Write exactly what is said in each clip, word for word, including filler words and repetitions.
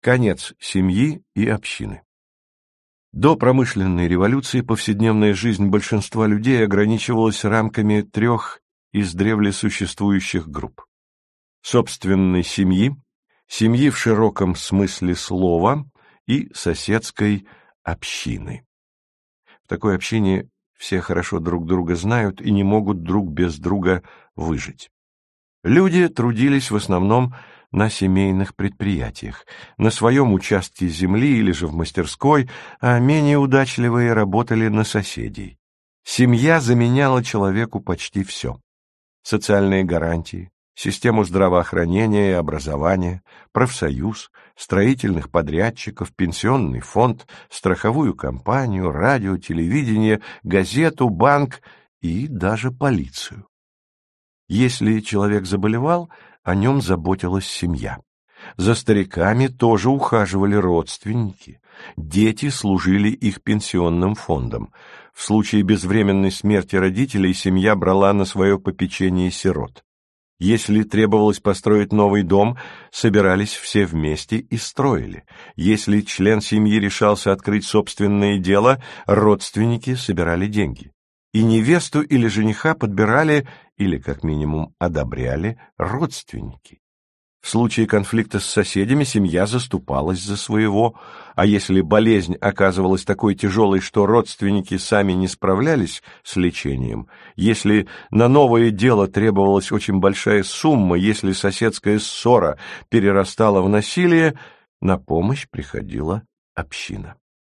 Конец семьи и общины. До промышленной революции повседневная жизнь большинства людей ограничивалась рамками трех издревле существующих групп: собственной семьи, семьи в широком смысле слова и соседской общины. В такой общине все хорошо друг друга знают и не могут друг без друга выжить. Люди трудились в основном на семейных предприятиях, на своем участке земли или же в мастерской, а менее удачливые работали на соседей. Семья заменяла человеку почти все: социальные гарантии, систему здравоохранения и образования, профсоюз, строительных подрядчиков, пенсионный фонд, страховую компанию, радио, телевидение, газету, банк и даже полицию. Если человек заболевал, о нем заботилась семья. За стариками тоже ухаживали родственники. Дети служили их пенсионным фондом. В случае безвременной смерти родителей семья брала на свое попечение сирот. Если требовалось построить новый дом, собирались все вместе и строили. Если член семьи решался открыть собственное дело, родственники собирали деньги. И невесту или жениха подбирали, или как минимум одобряли, родственники. В случае конфликта с соседями семья заступалась за своего, а если болезнь оказывалась такой тяжелой, что родственники сами не справлялись с лечением, если на новое дело требовалась очень большая сумма, если соседская ссора перерастала в насилие, на помощь приходила община.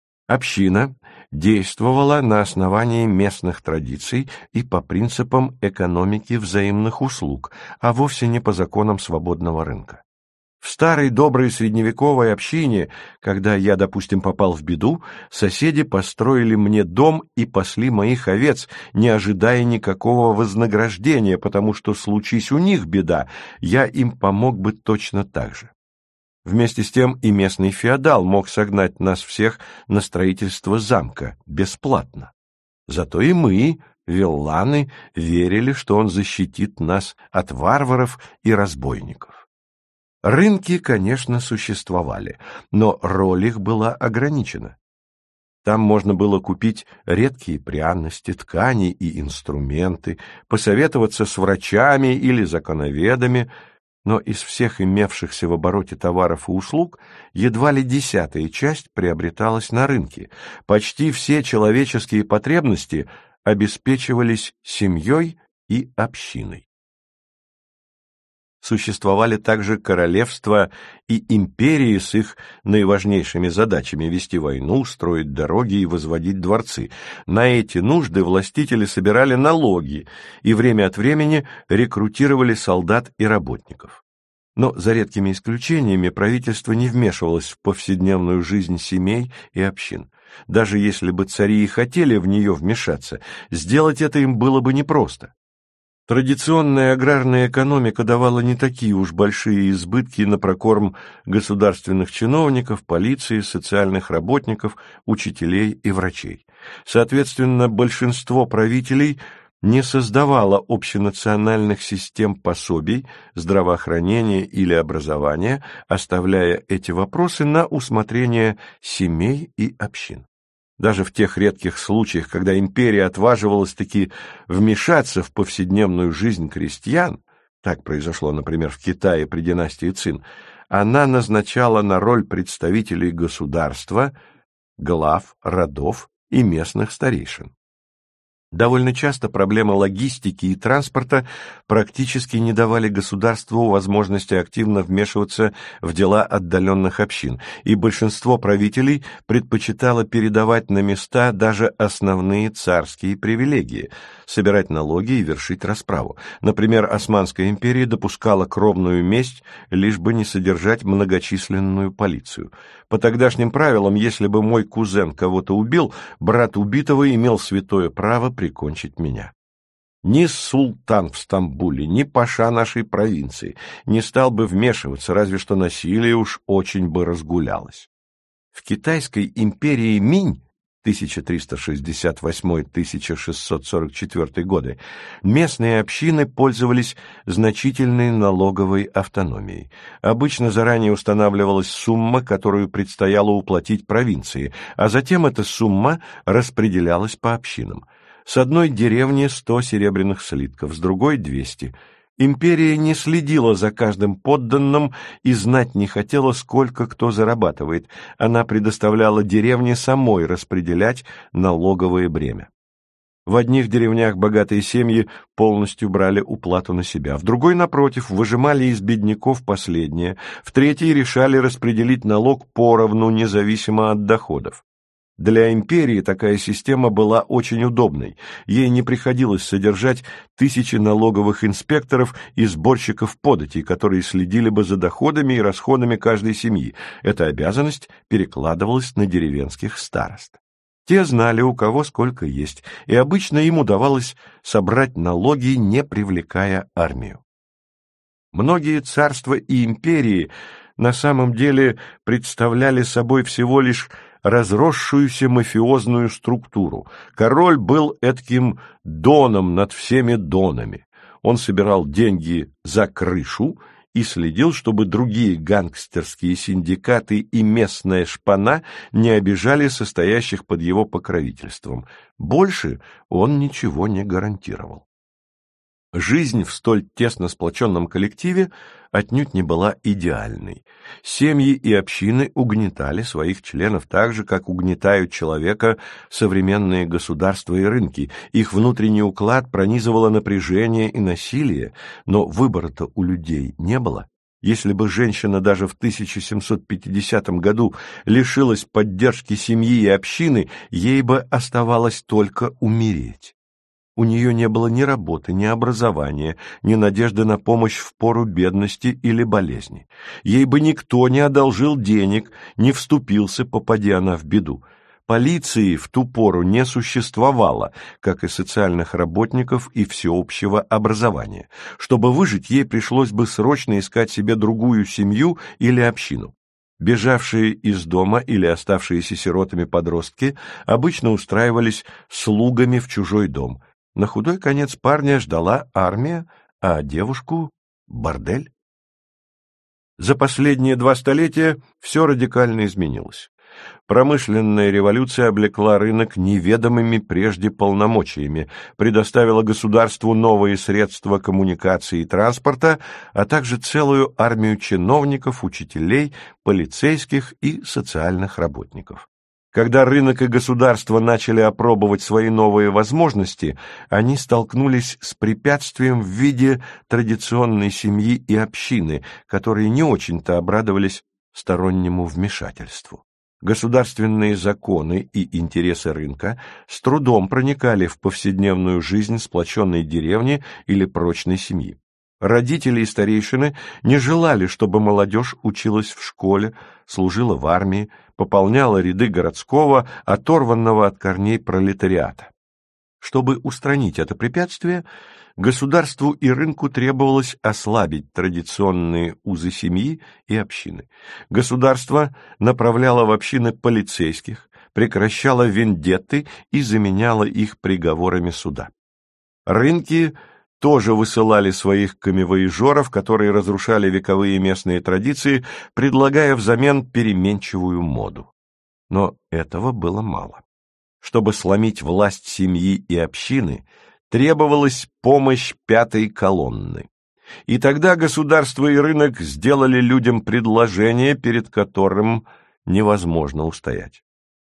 Община действовала на основании местных традиций и по принципам экономики взаимных услуг, а вовсе не по законам свободного рынка. В старой доброй средневековой общине, когда я, допустим, попал в беду, соседи построили мне дом и пасли моих овец, не ожидая никакого вознаграждения, потому что, случись у них беда, я им помог бы точно так же. Вместе с тем и местный феодал мог согнать нас всех на строительство замка бесплатно. Зато и мы, вилланы, верили, что он защитит нас от варваров и разбойников. Рынки, конечно, существовали, но роль их была ограничена. Там можно было купить редкие пряности, ткани и инструменты, посоветоваться с врачами или законоведами, но из всех имевшихся в обороте товаров и услуг едва ли десятая часть приобреталась на рынке. Почти все человеческие потребности обеспечивались семьей и общиной. Существовали также королевства и империи с их наиважнейшими задачами – вести войну, строить дороги и возводить дворцы. На эти нужды властители собирали налоги и время от времени рекрутировали солдат и работников. Но за редкими исключениями правительство не вмешивалось в повседневную жизнь семей и общин. Даже если бы цари и хотели в нее вмешаться, сделать это им было бы непросто. Традиционная аграрная экономика давала не такие уж большие избытки на прокорм государственных чиновников, полиции, социальных работников, учителей и врачей. Соответственно, большинство правителей не создавало общенациональных систем пособий, здравоохранения или образования, оставляя эти вопросы на усмотрение семей и общин. Даже в тех редких случаях, когда империя отваживалась-таки вмешаться в повседневную жизнь крестьян, так произошло, например, в Китае при династии Цин, она назначала на роль представителей государства, глав, родов и местных старейшин. Довольно часто проблемы логистики и транспорта практически не давали государству возможности активно вмешиваться в дела отдаленных общин, и большинство правителей предпочитало передавать на места даже основные царские привилегии – собирать налоги и вершить расправу. Например, Османская империя допускала кровную месть, лишь бы не содержать многочисленную полицию. По тогдашним правилам, если бы мой кузен кого-то убил, брат убитого имел святое право прикончить меня. Ни султан в Стамбуле, ни паша нашей провинции не стал бы вмешиваться, разве что насилие уж очень бы разгулялось. В Китайской империи Минь тысяча триста шестьдесят восьмой — тысяча шестьсот сорок четвёртый годы, местные общины пользовались значительной налоговой автономией. Обычно заранее устанавливалась сумма, которую предстояло уплатить провинции, а затем эта сумма распределялась по общинам. С одной деревни сто серебряных слитков, с другой — двести. Империя не следила за каждым подданным и знать не хотела, сколько кто зарабатывает. Она предоставляла деревне самой распределять налоговое бремя. В одних деревнях богатые семьи полностью брали уплату на себя, в другой, напротив, выжимали из бедняков последнее, в третьей решали распределить налог поровну, независимо от доходов. Для империи такая система была очень удобной. Ей не приходилось содержать тысячи налоговых инспекторов и сборщиков податей, которые следили бы за доходами и расходами каждой семьи. Эта обязанность перекладывалась на деревенских старост. Те знали, у кого сколько есть, и обычно им удавалось собрать налоги, не привлекая армию. Многие царства и империи на самом деле представляли собой всего лишь разросшуюся мафиозную структуру. Король был этким доном над всеми донами. Он собирал деньги за крышу и следил, чтобы другие гангстерские синдикаты и местная шпана не обижали состоящих под его покровительством. Больше он ничего не гарантировал. Жизнь в столь тесно сплоченном коллективе отнюдь не была идеальной. Семьи и общины угнетали своих членов так же, как угнетают человека современные государства и рынки. Их внутренний уклад пронизывало напряжение и насилие, но выбора-то у людей не было. Если бы женщина даже в тысяча семьсот пятидесятом году лишилась поддержки семьи и общины, ей бы оставалось только умереть. У нее не было ни работы, ни образования, ни надежды на помощь в пору бедности или болезни. Ей бы никто не одолжил денег, не вступился, попадя она в беду. Полиции в ту пору не существовало, как и социальных работников и всеобщего образования. Чтобы выжить, ей пришлось бы срочно искать себе другую семью или общину. Бежавшие из дома или оставшиеся сиротами подростки обычно устраивались слугами в чужой дом. На худой конец парня ждала армия, а девушку — бордель. За последние два столетия все радикально изменилось. Промышленная революция облекла рынок неведомыми прежде полномочиями, предоставила государству новые средства коммуникации и транспорта, а также целую армию чиновников, учителей, полицейских и социальных работников. Когда рынок и государство начали опробовать свои новые возможности, они столкнулись с препятствием в виде традиционной семьи и общины, которые не очень-то обрадовались стороннему вмешательству. Государственные законы и интересы рынка с трудом проникали в повседневную жизнь сплоченной деревни или прочной семьи. Родители и старейшины не желали, чтобы молодежь училась в школе, служила в армии, пополняла ряды городского, оторванного от корней пролетариата. Чтобы устранить это препятствие, государству и рынку требовалось ослабить традиционные узы семьи и общины. Государство направляло в общины полицейских, прекращало вендетты и заменяло их приговорами суда. Рынки тоже высылали своих коммивояжеров, которые разрушали вековые местные традиции, предлагая взамен переменчивую моду. Но этого было мало. Чтобы сломить власть семьи и общины, требовалась помощь пятой колонны. И тогда государство и рынок сделали людям предложение, перед которым невозможно устоять.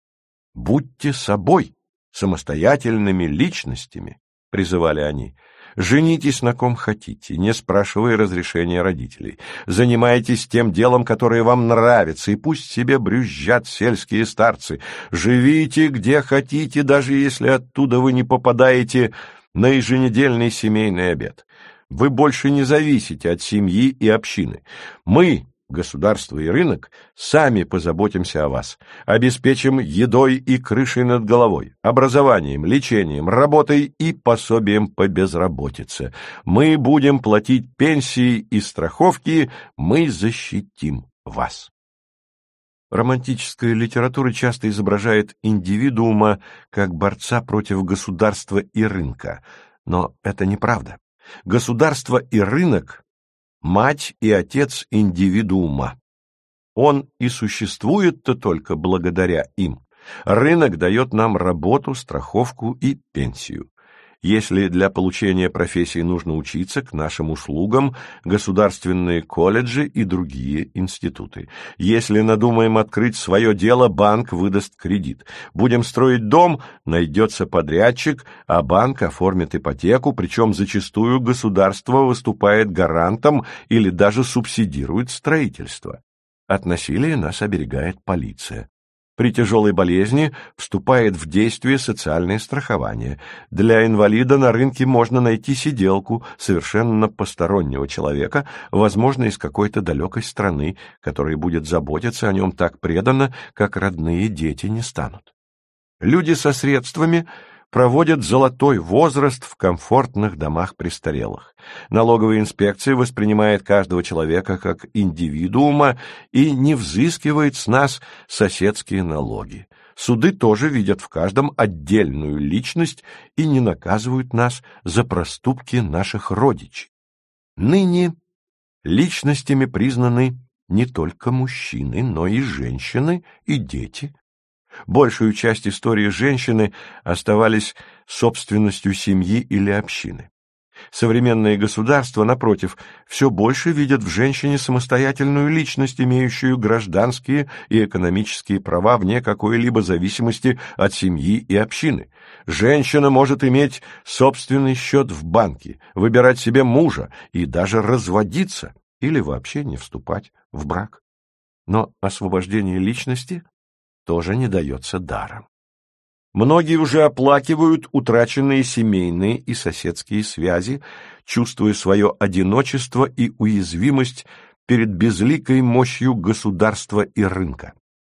«Будьте собой, самостоятельными личностями», — призывали они. «Женитесь на ком хотите, не спрашивая разрешения родителей. Занимайтесь тем делом, которое вам нравится, и пусть себе брюзжат сельские старцы. Живите где хотите, даже если оттуда вы не попадаете на еженедельный семейный обед. Вы больше не зависите от семьи и общины. Мы, государство и рынок, сами позаботимся о вас, обеспечим едой и крышей над головой, образованием, лечением, работой и пособием по безработице. Мы будем платить пенсии и страховки, мы защитим вас». Романтическая литература часто изображает индивидуума как борца против государства и рынка, но это неправда. Государство и рынок – мать и отец индивидуума. Он и существует-то только благодаря им. Рынок дает нам работу, страховку и пенсию. Если для получения профессии нужно учиться, к нашим услугам государственные колледжи и другие институты. Если надумаем открыть свое дело, банк выдаст кредит. Будем строить дом, найдется подрядчик, а банк оформит ипотеку, причем зачастую государство выступает гарантом или даже субсидирует строительство. От насилия нас оберегает полиция. При тяжелой болезни вступает в действие социальное страхование. Для инвалида на рынке можно найти сиделку, совершенно постороннего человека, возможно, из какой-то далекой страны, который будет заботиться о нем так преданно, как родные дети не станут. Люди со средствами проводят золотой возраст в комфортных домах престарелых. Налоговая инспекция воспринимает каждого человека как индивидуума и не взыскивает с нас соседские налоги. Суды тоже видят в каждом отдельную личность и не наказывают нас за проступки наших родичей. Ныне личностями признаны не только мужчины, но и женщины, и дети. Большую часть истории женщины оставались собственностью семьи или общины. Современные государства, напротив, все больше видят в женщине самостоятельную личность, имеющую гражданские и экономические права вне какой-либо зависимости от семьи и общины. Женщина может иметь собственный счет в банке, выбирать себе мужа и даже разводиться или вообще не вступать в брак. Но освобождение личности тоже не дается даром. Многие уже оплакивают утраченные семейные и соседские связи, чувствуя свое одиночество и уязвимость перед безликой мощью государства и рынка.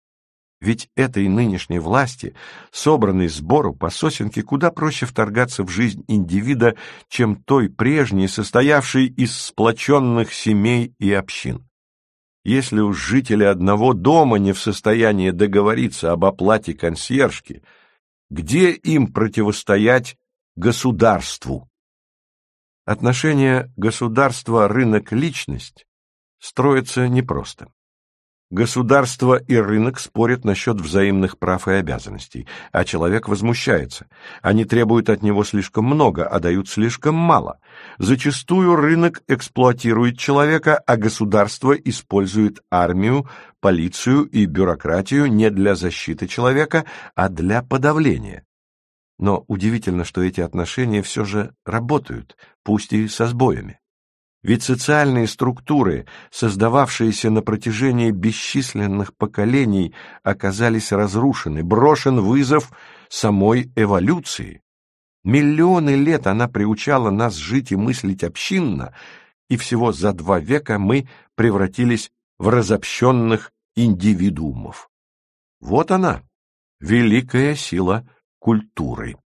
Ведь этой нынешней власти, собранной сбору по сосенке, куда проще вторгаться в жизнь индивида, чем той прежней, состоявшей из сплоченных семей и общин. Если уж жители одного дома не в состоянии договориться об оплате консьержки, где им противостоять государству? Отношение государство-рынок-личность строится непросто. Государство и рынок спорят насчет взаимных прав и обязанностей, а человек возмущается. Они требуют от него слишком много, а дают слишком мало. Зачастую рынок эксплуатирует человека, а государство использует армию, полицию и бюрократию не для защиты человека, а для подавления. Но удивительно, что эти отношения все же работают, пусть и со сбоями. Ведь социальные структуры, создававшиеся на протяжении бесчисленных поколений, оказались разрушены, брошен вызов самой эволюции. Миллионы лет она приучала нас жить и мыслить общинно, и всего за два века мы превратились в разобщенных индивидуумов. Вот она, великая сила культуры.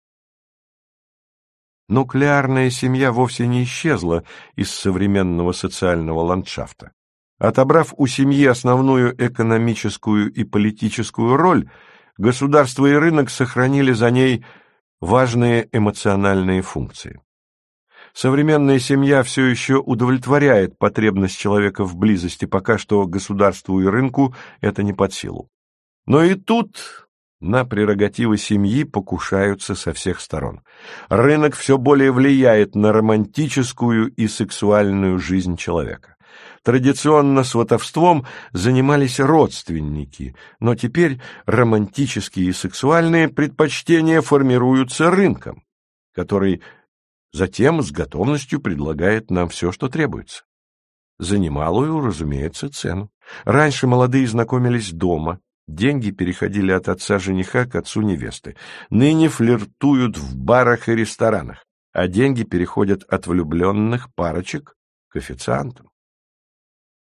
Нуклеарная семья вовсе не исчезла из современного социального ландшафта. Отобрав у семьи основную экономическую и политическую роль, государство и рынок сохранили за ней важные эмоциональные функции. Современная семья все еще удовлетворяет потребность человека в близости, пока что государству и рынку это не под силу. Но и тут на прерогативы семьи покушаются со всех сторон. Рынок все более влияет на романтическую и сексуальную жизнь человека. Традиционно сватовством занимались родственники, но теперь романтические и сексуальные предпочтения формируются рынком, который затем с готовностью предлагает нам все, что требуется. За немалую, разумеется, цену. Раньше молодые знакомились дома, деньги переходили от отца жениха к отцу невесты. Ныне флиртуют в барах и ресторанах, а деньги переходят от влюбленных парочек к официантам.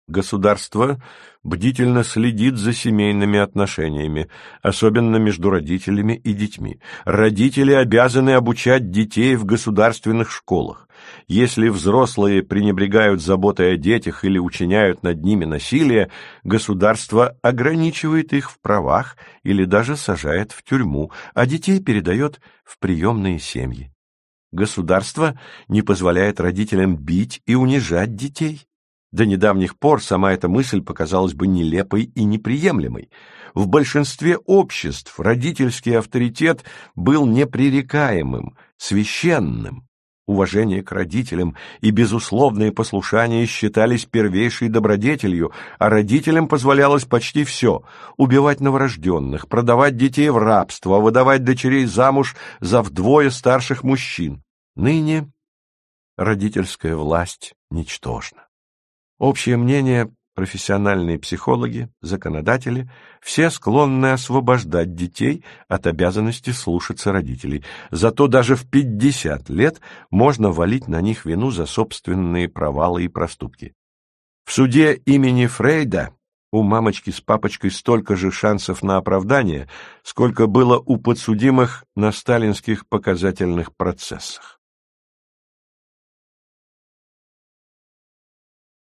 Государство бдительно следит за семейными отношениями, особенно между родителями и детьми. Родители обязаны обучать детей в государственных школах. Если взрослые пренебрегают заботой о детях или учиняют над ними насилие, государство ограничивает их в правах или даже сажает в тюрьму, а детей передает в приемные семьи. Государство не позволяет родителям бить и унижать детей. До недавних пор сама эта мысль показалась бы нелепой и неприемлемой. В большинстве обществ родительский авторитет был непререкаемым, священным. Уважение к родителям и безусловное послушание считались первейшей добродетелью, а родителям позволялось почти все – убивать новорожденных, продавать детей в рабство, выдавать дочерей замуж за вдвое старших мужчин. Ныне родительская власть ничтожна. Общее мнение, профессиональные психологи, законодатели, все склонны освобождать детей от обязанности слушаться родителей. Зато даже в пятьдесят лет можно валить на них вину за собственные провалы и проступки. В суде имени Фрейда у мамочки с папочкой столько же шансов на оправдание, сколько было у подсудимых на сталинских показательных процессах.